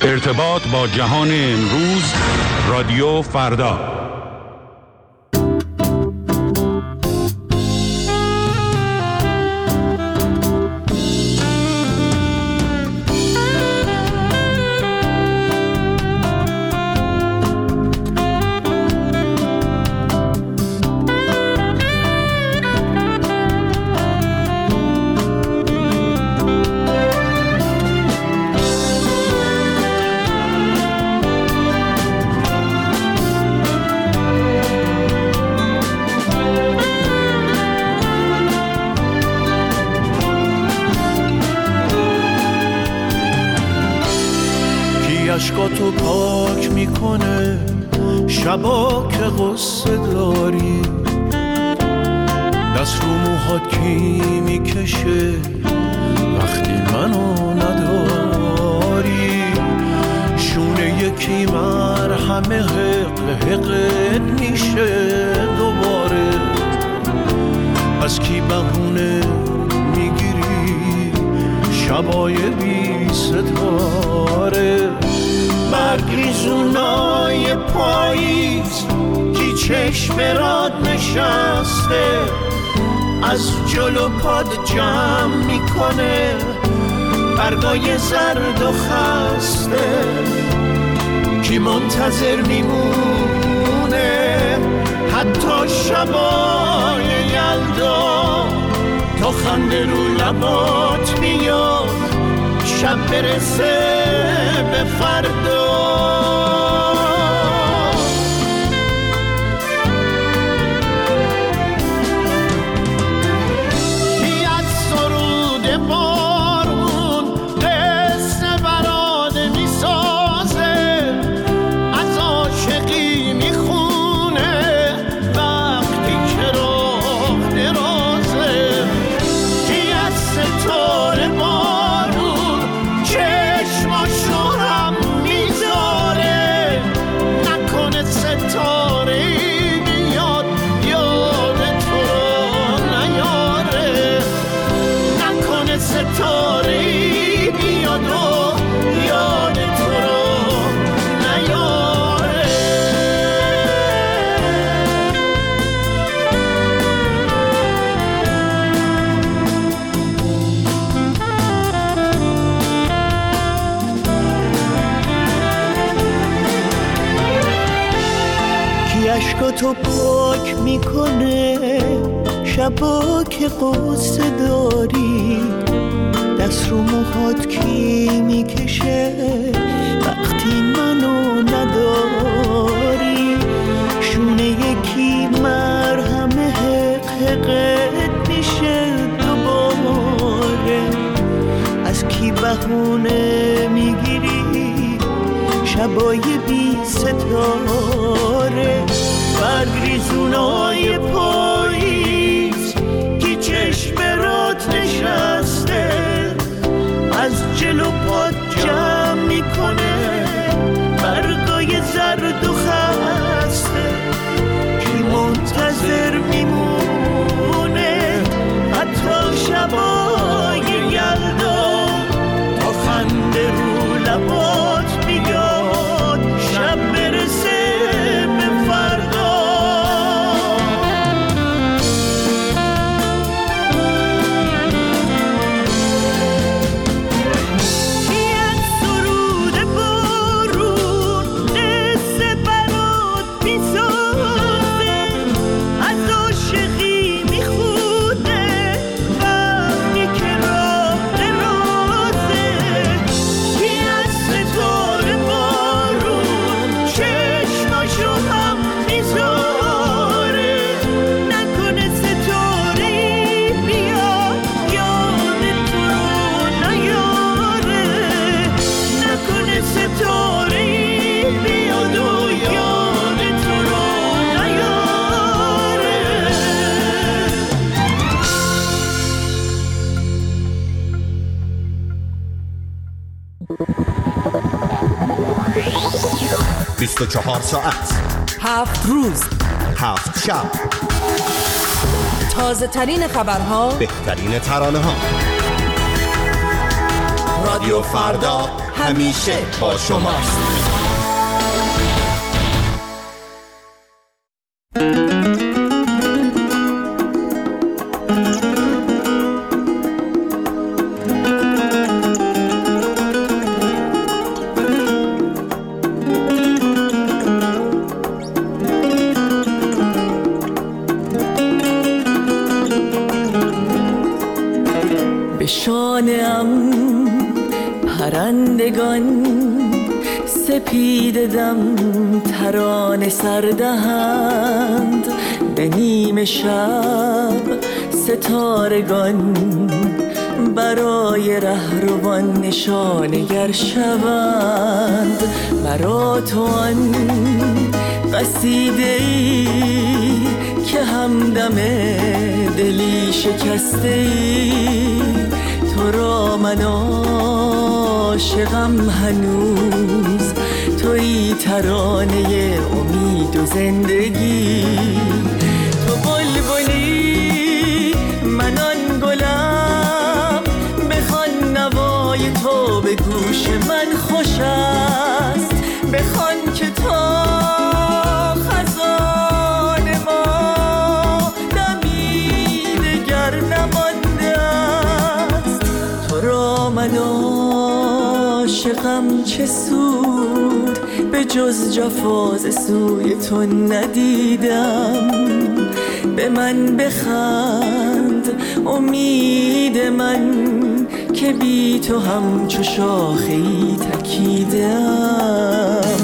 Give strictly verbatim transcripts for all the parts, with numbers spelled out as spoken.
ارتباط با جهان امروز، رادیو فردا. اشکاتو پاک میکنه شبا که غصه داری، دست رو موهات کی میکشه وقتی منو نداری، شونه یکی مرهمه حق حقت میشه دوباره، از کی بهونه میگیری شبای بی ستاره، برگریزونای پاییز کی چشم راد نشسته، از جلو پاد جمع میکنه برگای زرد و خسته، کی منتظر میمونه حتی شبای یلدا، تا خنده رو لبات میاد شب برسه به فردا. کی از سرود بارون قصه براده میسازه، از عاشقی میخونه وقتی که راه درازه، کی از ستاره بارون چشماشو هم میذاره، نکنه ستاره بیاد یاد تو رو نیاره، نکنه ستاره بیاد و یاد تو رو نیاره. کی اشکاتو پاک میکنه شبا که قصه داری، دست رو موهات کی میکشه وقتی منو نداری، شونه یکی مرهمه حق حقت میشه دوباره، از کی بهونه میگیری شبای بی ستاره، برگریزونای پاییز کی چشم رات نشسته، از جلو پاد جمع میکنه برگای زرد و خسته، کی منتظر میمونه حتی شبای یلدا، تا خنده رو لبات بیاد شب برسه به فردا. کی از سرود بارون قصه برات میسازه، از عاشقی میخونه وقتی که راه درازه، کی از ستاره بارون چشماشو هم میذاره، نکنه ستاره بیاد یاد تو رو نیاره، نکنه ستاره بیاد و یاد تو رو نیاره. بیست و چهار ساعت، هفت روز، هفت شب، تازه ترین خبرها، بهترین ترانه ها، رادیو رادیو فردا همیشه با شماست. به شانه‌ام پرندگان سپید دم ترانه سردهند، به نیمه شب ستارگان برای رهروان نشانگر شوند. مرا تو آن قصیده‌ای که همدم دلی شکسته‌ای، تو را من عاشقم هنوز، تویی ترانه امید و زندگی. تو بلبلی من آن گلم، بخوان نوای تو به گوش من خوش است، بخوان که تا خزان ما دمی دگر نمانده است. تو را من عاشقم چه سود، به جز جفا ز سوی تو ندیدم. به من بخند امید من که بی تو همچو شاخه‌ای تکیدم.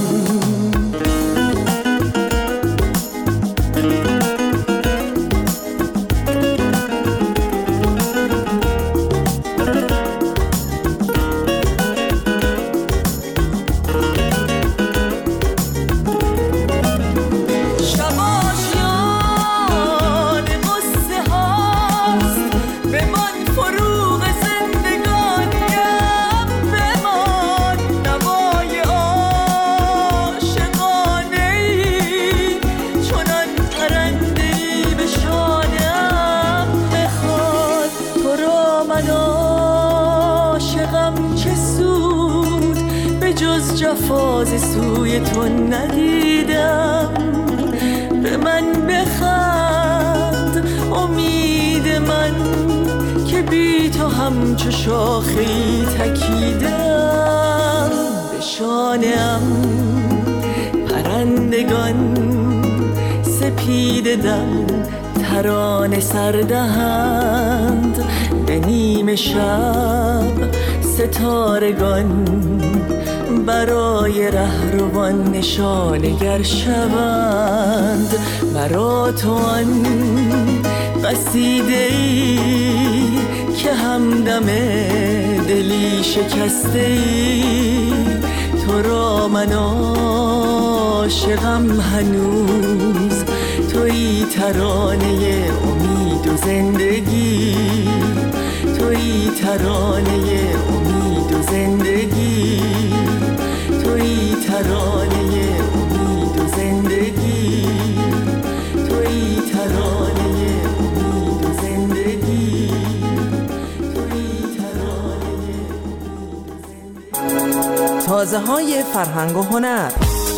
جفاز سوی تو ندیدم. به من بخند امید من که بی تو همچو شاخه‌ای تکیدم. به شانه‌ام پرندگان سپید دم ترانه سردهند، به نیمه شب ستارگان برای رهروان نشانگر شوند. مرا تو آن قصیده‌ای که همدم دلی شکسته‌ای، تو را من عاشقم هنوز، تویی ترانه امید و زندگی، تویی ترانه امید و زندگی، تویی ترانه امید و زندگی، تویی ترانه امید و زندگی، تویی ترانه امید و زندگی. تازه های فرهنگ و هنر.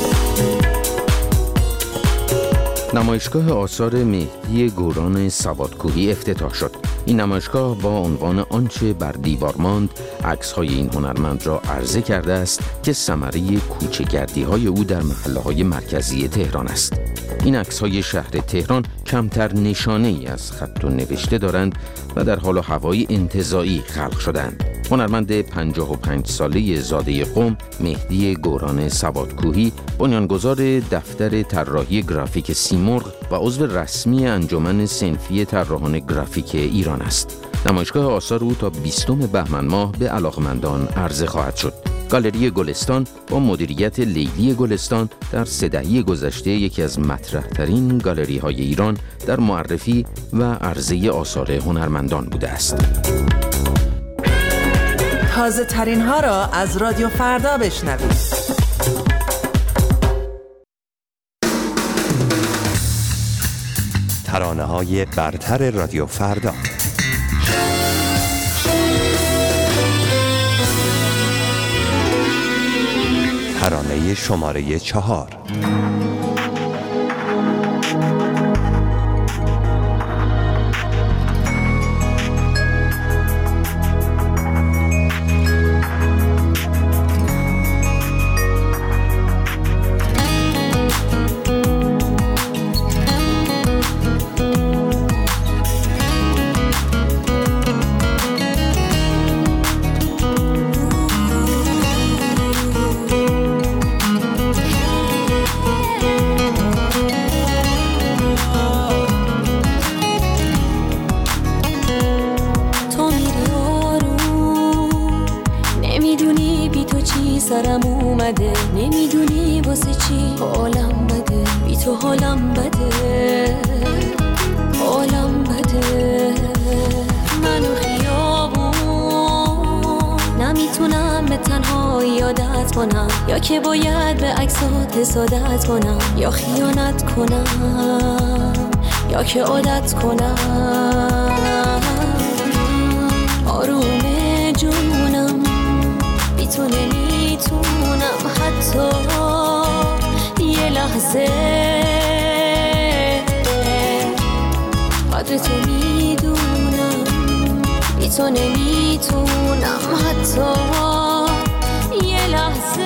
نمایشگاه آثار مهدی گوران سوادکوهی افتتاح شد. این نمایشگاه با عنوان آنچه بر دیوار ماند، عکس‌های این هنرمند را عرضه کرده است که ثمره کوچه‌گردی‌های او در محله‌های مرکزی تهران است. این عکس‌های شهر تهران کمتر نشانه‌ای از خط و نوشته دارند و در حال و هوای انتزاعی خلق شدند. هنرمند پنجاه و پنج ساله زاده قم مهدی گوران سوادکوهی بنیانگذار دفتر طراحی گرافیک سیمرغ و عضو رسمی انجمن صنفی طراحان گرافیک ایران است. نمایشگاه آثار او تا بیستم بهمن ماه به علاقمندان عرضه خواهد شد. گالری گلستان با مدیریت لیلی گلستان در سه دهه گذشته یکی از مطرح‌ترین گالری‌های ایران در معرفی و عرضه آثار هنرمندان بوده است. تازه ترین ها را از رادیو فردا بشنوید. ترانه های برتر رادیو فردا. ترانه شماره چهار. سرم اومده، نمیدونی واسه چی حالم بده، بی تو حالم بده، حالم بده. منو خیابون نمیتونم به تنهایی عادت کنم، یا که باید به عکسات حسادت کنم، یا خیانت کنم، یا که عادت کنم. آروم جونم بی تو نمیتونم حتی یه لحظه، قدر تو میدونم، بی تو نمیتونم حتی یه لحظه.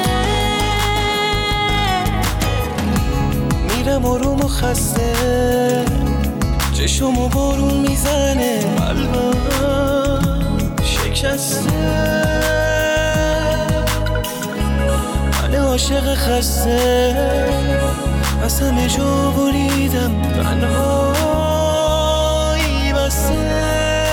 میرم آروم و خسته، چشم و بارون میزنه، قلبم شکسته، عاشق خسته، از همه جا بریدم، تنهایی بسته.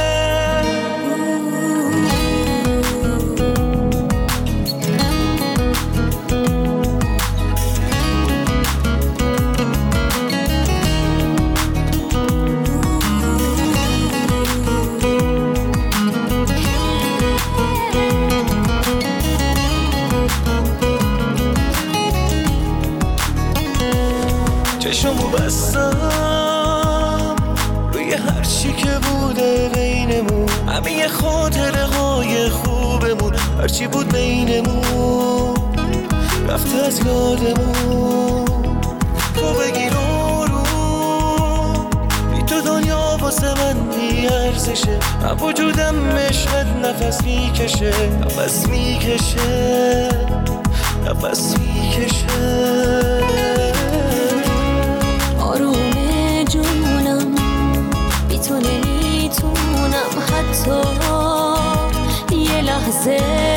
چشمو بستم روی هر چی که بوده بینمون، همه یه خاطره های خوبمون، هر چی بود بینمون رفته از یادمون. تو بگیر آروم، بی تو دنیا واسه من بی ارزشه، من وجودم عشقت نفس میکشه، نفس میکشه، نفس میکشه. آروم جونم بی تو نمیتونم حتی یه لحظه،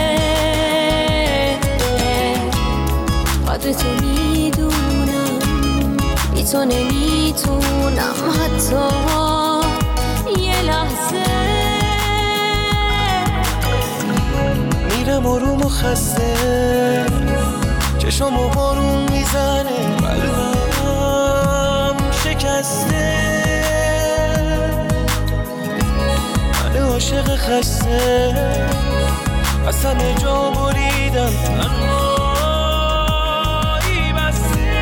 قدر تو میدونم، بی تو نمیتونم حتی یه لحظه. میرم آروم و خسته، چشم و بارون میزنه، قلبم شکسته، من عاشق خسته، از همه جا بریدم، تنهایی بسته.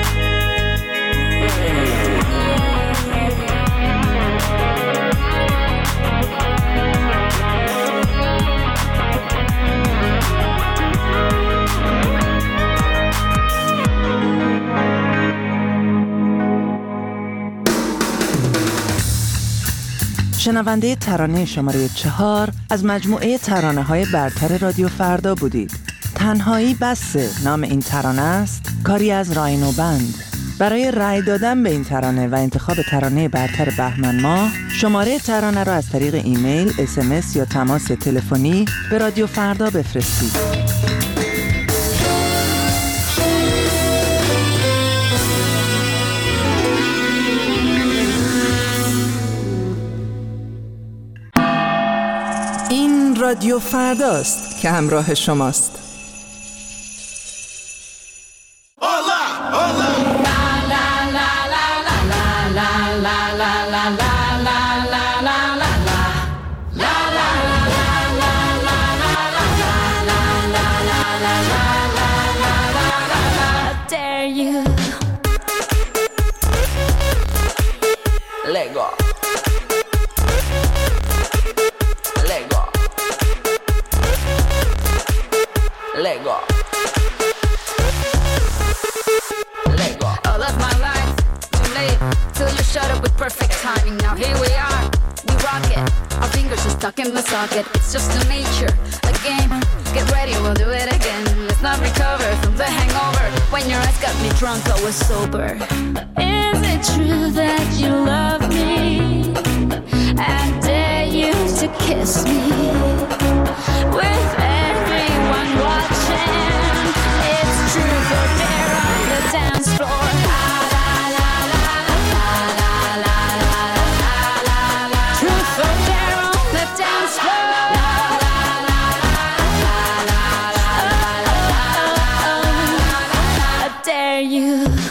شنونده ترانه شماره چهار از مجموعه ترانه های برتر رادیو فردا بودید. تنهایی بسه نام این ترانه است، کاری از راینو بند. برای رأی دادن به این ترانه و انتخاب ترانه برتر بهمن ماه، شماره ترانه را از طریق ایمیل، اس ام اس یا تماس تلفنی به رادیو فردا بفرستید. این رادیو فرداست که همراه شماست. Lego. Lego. late till you shut up with perfect timing. Now here we are, we rock it. Our fingers are stuck in the socket. It's just a nature, a game. Get ready, we'll do it again. Let's not recover from the hangover. When your eyes got me drunk, I was sober. Is it true that you love me? I dare you to kiss me with everyone watching. It's truth or dare on the dance floor. La la la la la la la la la la. Truth or dare on the dance floor. La la la la la la la la. I dare you.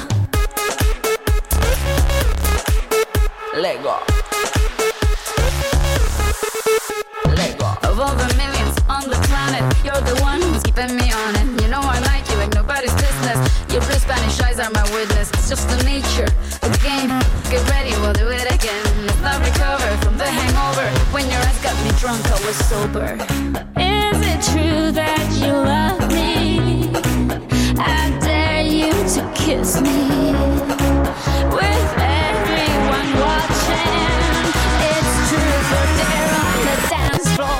Lego. Of all the millions on the planet, you're the one who's keeping me on it. You know I like you like nobody's business. Your blue Spanish eyes are my witness. It's just the nature, a game. Get ready, we'll do it again. Let's not recover from the hangover. When your eyes got me drunk, I was sober. Is it true that you love me? I dare you to kiss me with everyone watching. It's truth or dare on the dance floor.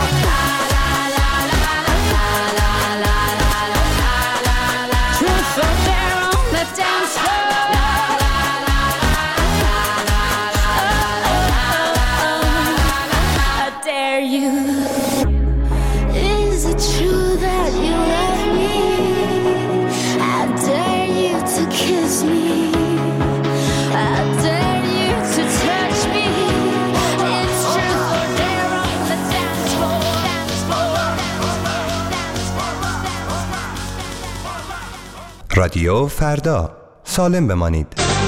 رادیو فردا، سالم بمانید.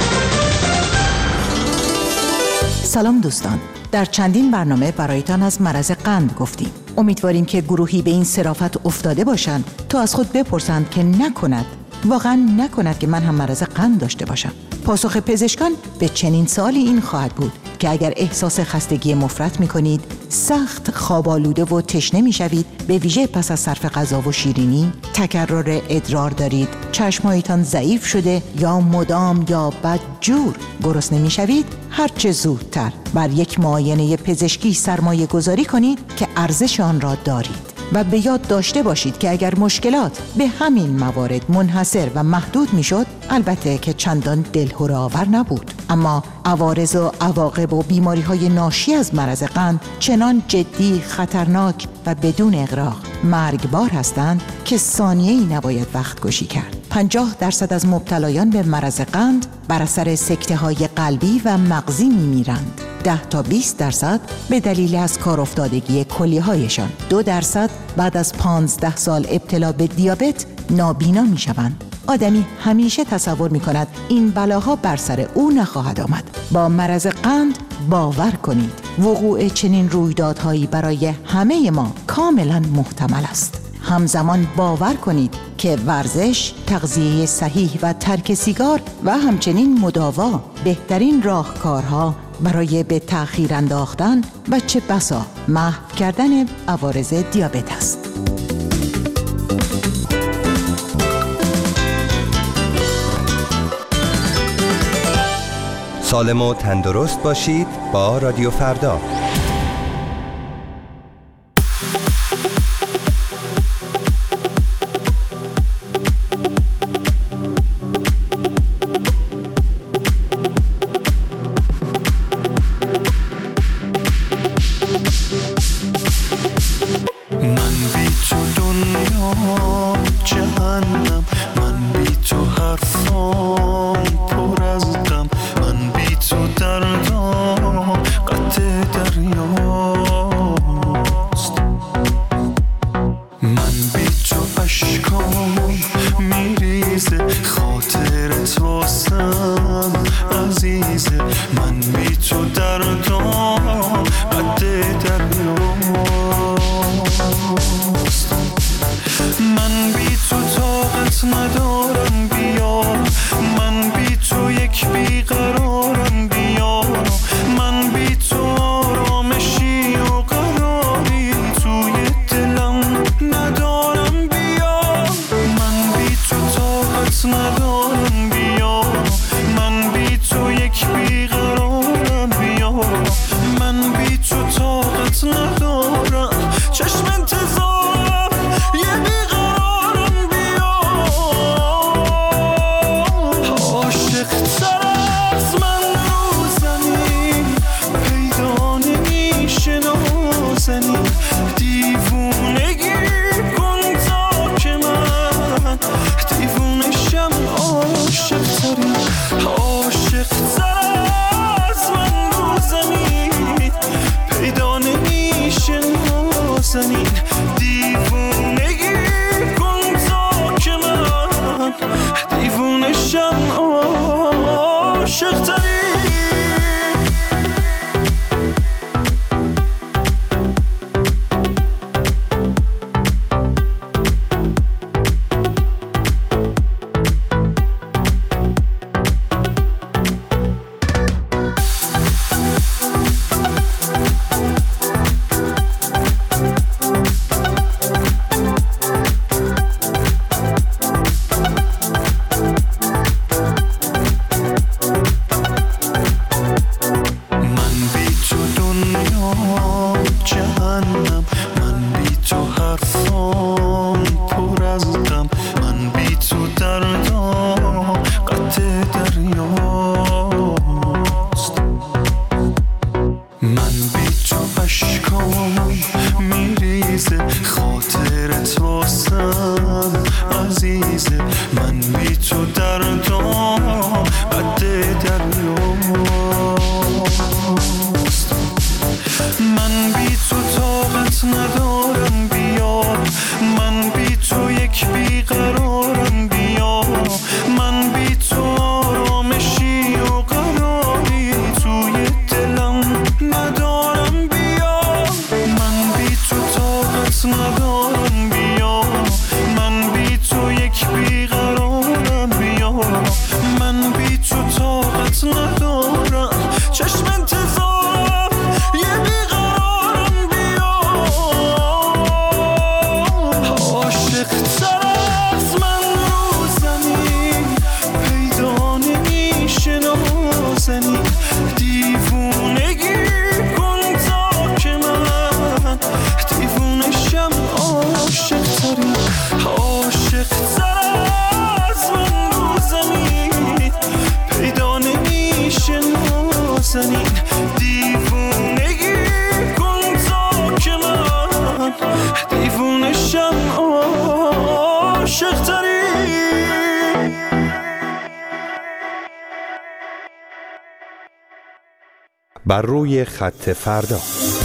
سلام دوستان، در چندین برنامه برایتان از مرض قند گفتیم. امیدواریم که گروهی به این صرافت افتاده باشند تا از خود بپرسند که نکند، واقعا نکند که من هم مرض قند داشته باشم. پاسخ پزشکان به چنین سوالی این خواهد بود که اگر احساس خستگی مفرط می کنید، سخت خواب‌آلوده و تشنه می شوید، به ویژه پس از صرف غذا و شیرینی، تکرر ادرار دارید، چشمهایتان ضعیف شده یا مدام یا بدجور گرسنه می شوید، هرچه زودتر بر یک معاینه پزشکی سرمایه گذاری کنید که ارزش آن را دارید. و به یاد داشته باشید که اگر مشکلات به همین موارد منحصر و محدود میشد، البته که چندان دلهره آور نبود، اما عوارض و عواقب و بیماری های ناشی از مرض قند چنان جدی، خطرناک و بدون اغراق مرگبار هستند که ثانیه‌ای نباید وقت کشی کرد. پنجاه درصد از مبتلایان به مرض قند بر اثر سکته های قلبی و مغزی میمیرند. ده تا بیست درصد به دلیل از کار افتادگی کلیه هایشان. دو درصد بعد از پانزده سال ابتلا به دیابت نابینا می شوند. آدمی همیشه تصور می کند این بلاها بر سر او نخواهد آمد. با مرض قند باور کنید وقوع چنین رویدادهایی برای همه ما کاملا محتمل است. همزمان باور کنید که ورزش، تغذیه صحیح و ترک سیگار و همچنین مداوا بهترین راهکارها برای به تأخیر انداختن و چه بسا محو کردن عوارض دیابت است. سالم و تندرست باشید با رادیو فردا. ندارم بیا، من بی تو یک عزیزه، من بی تو دردام قد دریاست. من بی تو طاقت ندارم بیا، من بی تو یک بیقرارم بیا، من بی تو آرامشی و قراری توی دلم ندارم بیا، من بی تو طاقت ندارم بیا، من بی تو یک بیقرارم بیا، من بی تو طاقت ندارم، چشم انتظارم یه بیقرارم بیا. عاشق تر از من رو زمین پیدا نمیشه نازنین، دیوونگی کن تا که من دیوونشم. عاشق تری عاشق تر از من رو زمین پیدا نمیشه نازنین، دیوونگی کن تا که من دیوونشم. عاشق تری. بر روی خط فردا.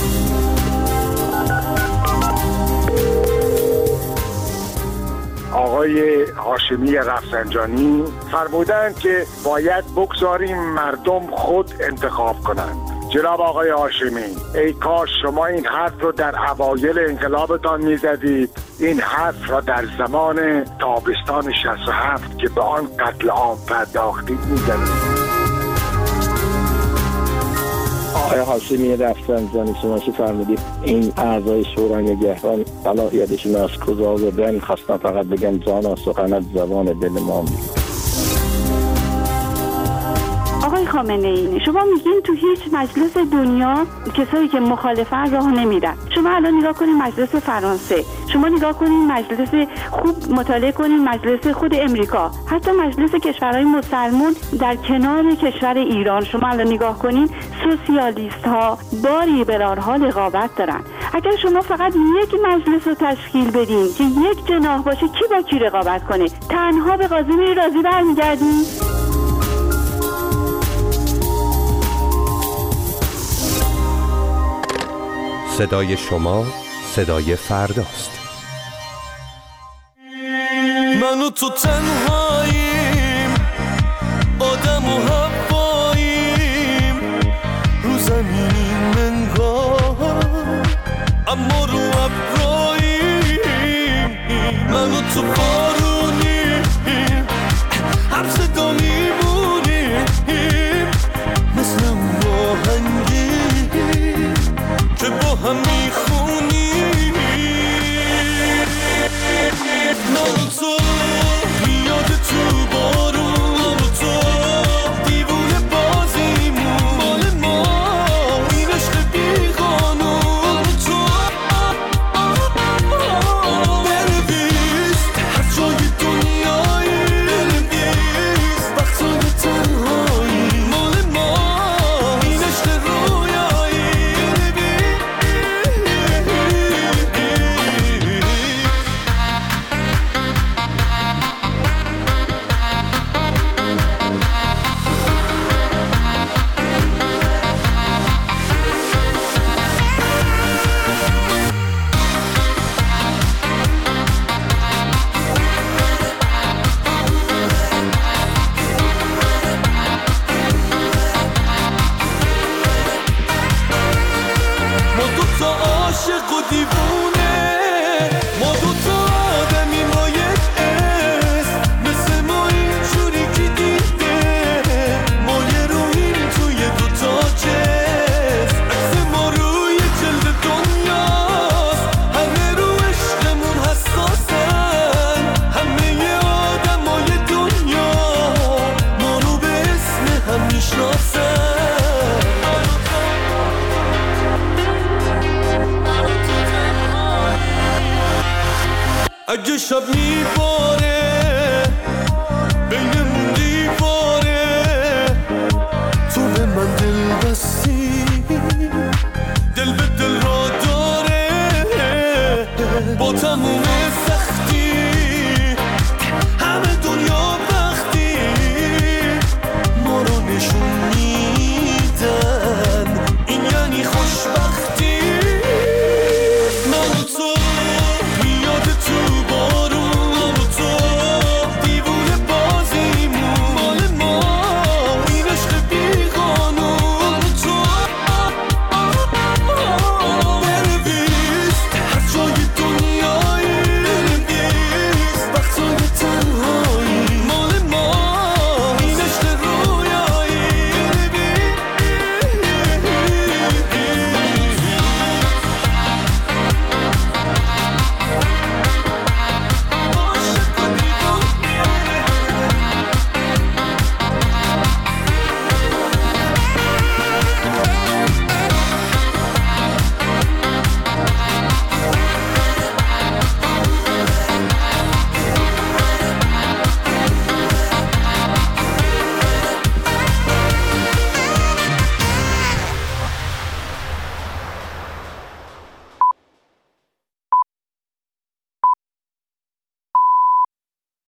آقای هاشمی رفسنجانی فرمودند که باید بگذاریم مردم خود انتخاب کنند. جناب آقای هاشمی، ای کاش شما این حرف رو در اوایل انقلابتان میزدید، این حرف را در زمان تابستان شصت و هفت که به آن قتل عام پرداختید میزدید. آقای هاشمی رفسنجانی، شما که فرمودید این اعضای شورای نگهبان صلاحیتشون از کجا آوردن، خواستم فقط بگم جانا سخنت زبان دل ما میگه. آقای خامنه ای، شما میگین تو هیچ مجلس دنیا کسایی که مخالفن راه نمیدن. شما الان نگاه کنین مجلس فرانسه، شما نگاه کنین مجلس، خوب مطالعه کنین مجلس خود امریکا، حتی مجلس کشورهای مسلمان در کنار کشور ایران. شما الان نگاه کنین سوسیالیست ها با لیبرال ها رقابت دارن. اگر شما فقط یک مجلس رو تشکیل بدین که یک جناح باشه، کی با کی رقابت کنه؟ تنها به قاضی میری راضی برمیگردین؟ صدای شما صدای فرداست. من و تو تنهایی